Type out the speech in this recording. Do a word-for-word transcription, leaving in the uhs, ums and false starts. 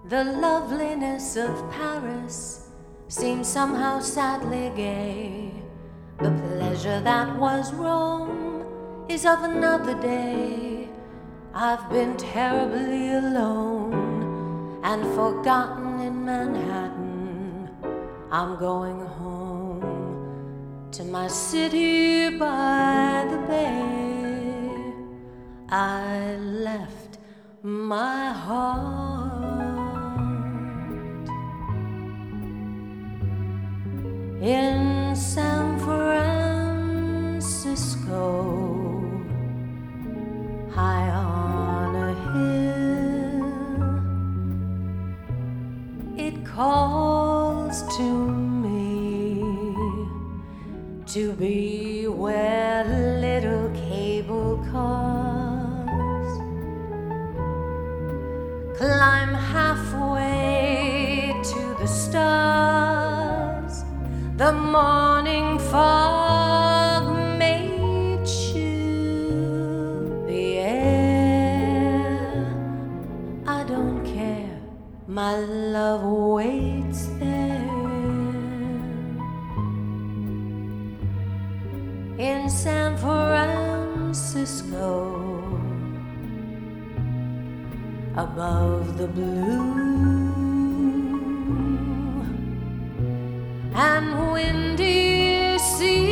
The loveliness of Paris seems somehow sadly gay. The pleasure that was Rome is of another day. I've been terribly alone and forgotten in Manhattan. I'm going home to my city by the bay. I left my heart in San Francisco, high on a hill. It calls to me to be where little cable cars climb halfway to the stars. The morning fog may chill the air. I don't care, my love waits there in San Francisco, above the blue and windy sea.